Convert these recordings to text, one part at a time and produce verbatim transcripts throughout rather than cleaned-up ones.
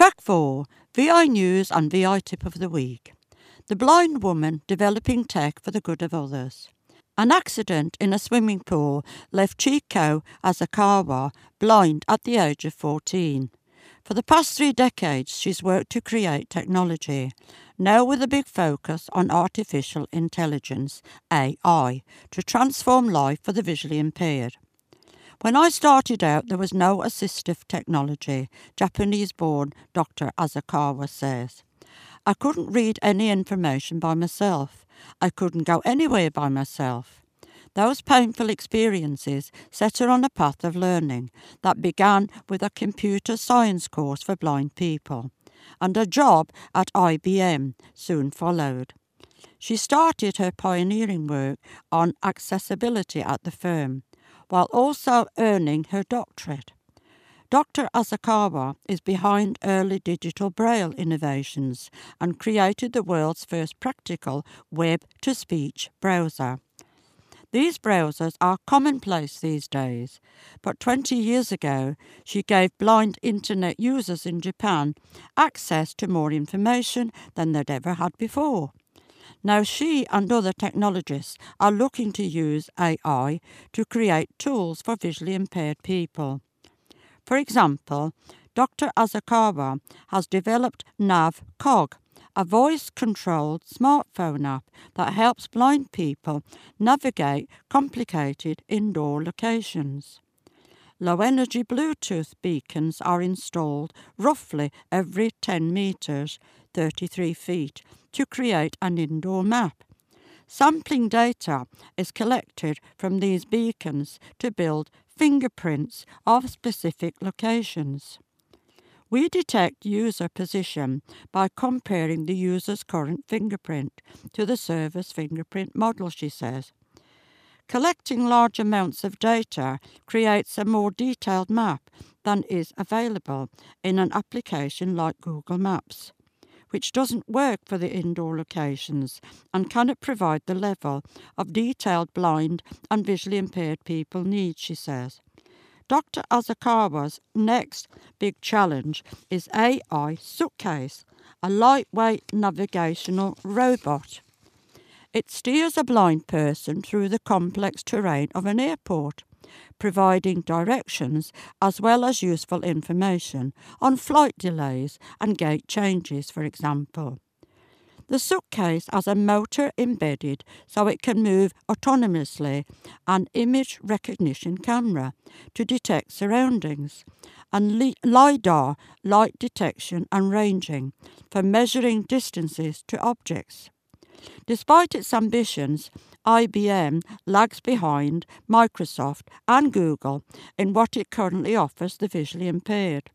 Track four, V I News and V I Tip of the Week. The blind woman developing tech for the good of others. An accident in a swimming pool left Chiko Asakawa blind at the age of fourteen. For the past three decades, she's worked to create technology, now with a big focus on artificial intelligence, A I, to transform life for the visually impaired. When I started out, there was no assistive technology, Japanese-born Doctor Asakawa says. I couldn't read any information by myself. I couldn't go anywhere by myself. Those painful experiences set her on a path of learning that began with a computer science course for blind people, and a job at I B M soon followed. She started her pioneering work on accessibility at the firm, while also earning her doctorate. Doctor Asakawa is behind early digital braille innovations and created the world's first practical web-to-speech browser. These browsers are commonplace these days, but twenty years ago she gave blind internet users in Japan access to more information than they'd ever had before. Now she and other technologists are looking to use A I to create tools for visually impaired people. For example, Doctor Asakawa has developed NavCog, a voice-controlled smartphone app that helps blind people navigate complicated indoor locations. Low-energy Bluetooth beacons are installed roughly every ten metres, thirty-three feet, to create an indoor map. Sampling data is collected from these beacons to build fingerprints of specific locations. We detect user position by comparing the user's current fingerprint to the server's fingerprint model, she says. Collecting large amounts of data creates a more detailed map than is available in an application like Google Maps, which doesn't work for the indoor locations and cannot provide the level of detailed blind and visually impaired people need, she says. Doctor Asakawa's next big challenge is A I Suitcase, a lightweight navigational robot. It steers a blind person through the complex terrain of an airport, providing directions as well as useful information on flight delays and gate changes, for example. The suitcase has a motor embedded so it can move autonomously, an image recognition camera to detect surroundings, and li- LiDAR, light detection and ranging, for measuring distances to objects. Despite its ambitions, I B M lags behind Microsoft and Google in what it currently offers the visually impaired.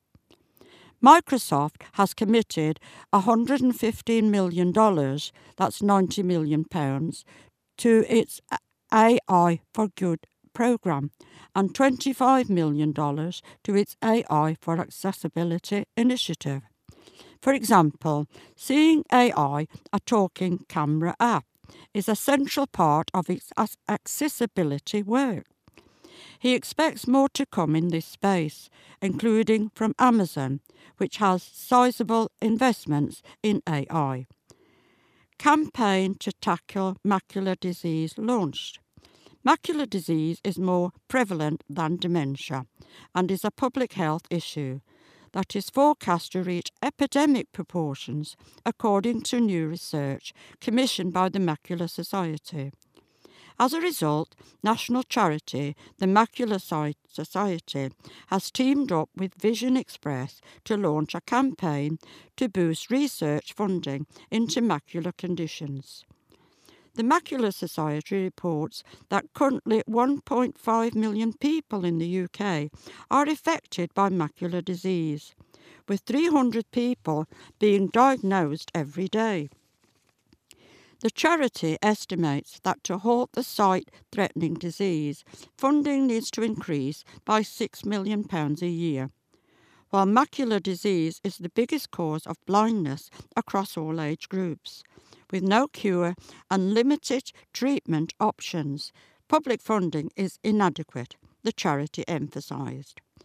Microsoft has committed one hundred fifteen million dollars, that's ninety million pounds, to its A I for Good program and twenty-five million dollars to its A I for Accessibility initiative. For example, Seeing A I, a talking camera app, is a central part of its accessibility work. He expects more to come in this space, including from Amazon, which has sizable investments in A I. Campaign to tackle macular disease launched. Macular disease is more prevalent than dementia and is a public health issue that is forecast to reach epidemic proportions according to new research commissioned by the Macular Society. As a result, national charity, the Macular Society, has teamed up with Vision Express to launch a campaign to boost research funding into macular conditions. The Macular Society reports that currently one point five million people in the U K are affected by macular disease, with three hundred people being diagnosed every day. The charity estimates that to halt the sight-threatening disease, funding needs to increase by six million pounds a year. While macular disease is the biggest cause of blindness across all age groups, with no cure and limited treatment options, public funding is inadequate, the charity emphasised.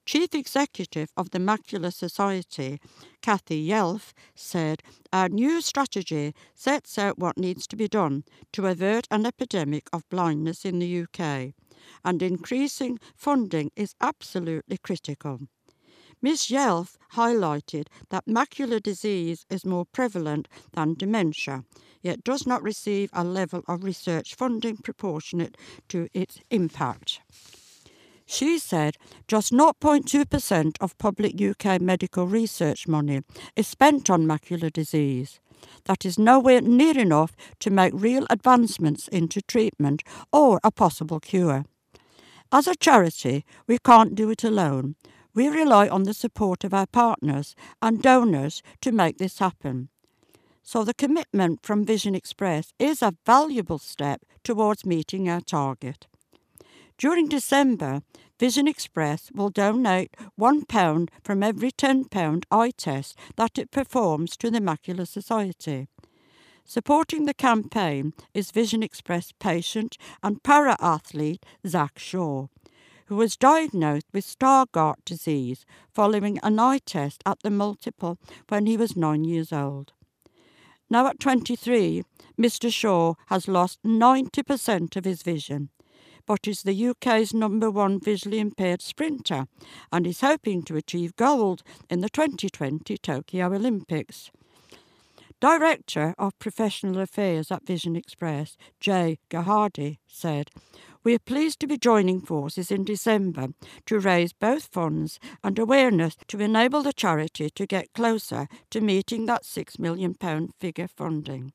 Chief Executive of the Macular Society, Kathy Yelf, said, "Our new strategy sets out what needs to be done to avert an epidemic of blindness in the U K, and increasing funding is absolutely critical." Miz Yelf highlighted that macular disease is more prevalent than dementia, yet does not receive a level of research funding proportionate to its impact. She said just zero point two percent of public U K medical research money is spent on macular disease. That is nowhere near enough to make real advancements into treatment or a possible cure. As a charity, we can't do it alone. We rely on the support of our partners and donors to make this happen. So the commitment from Vision Express is a valuable step towards meeting our target. During December, Vision Express will donate one pound from every ten pound eye test that it performs to the Macular Society. Supporting the campaign is Vision Express patient and para-athlete Zach Shaw, who was diagnosed with Stargardt disease following an eye test at the Multiple when he was nine years old. Now at twenty-three, Mister Shaw has lost ninety percent of his vision, but is the U K's number one visually impaired sprinter and is hoping to achieve gold in the twenty twenty Tokyo Olympics. Director of Professional Affairs at Vision Express, Jay Gahadi, said, "We are pleased to be joining forces in December to raise both funds and awareness to enable the charity to get closer to meeting that six million pounds figure funding."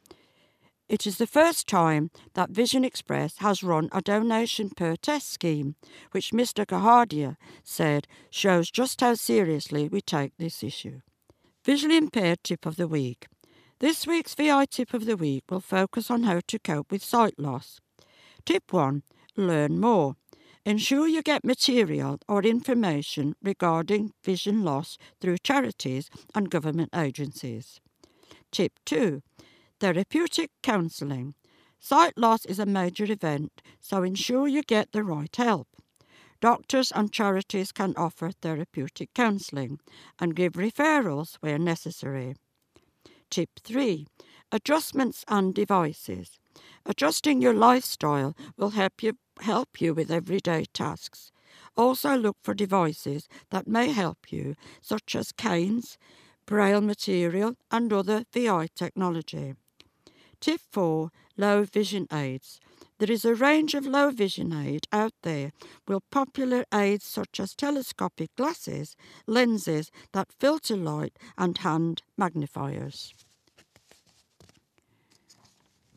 It is the first time that Vision Express has run a donation per test scheme, which Mister Gahardia said shows just how seriously we take this issue. Visually impaired tip of the week. This week's V I tip of the week will focus on how to cope with sight loss. Tip one. Learn more. Ensure you get material or information regarding vision loss through charities and government agencies. Tip two. Therapeutic counselling. Sight loss is a major event, so ensure you get the right help. Doctors and charities can offer therapeutic counselling and give referrals where necessary. Tip three. Adjustments and devices. Adjusting your lifestyle will help you help you with everyday tasks. Also look for devices that may help you, such as canes, braille material and other V I technology. Tip four. Low vision aids. There is a range of low vision aid out there with popular aids such as telescopic glasses, lenses that filter light and hand magnifiers.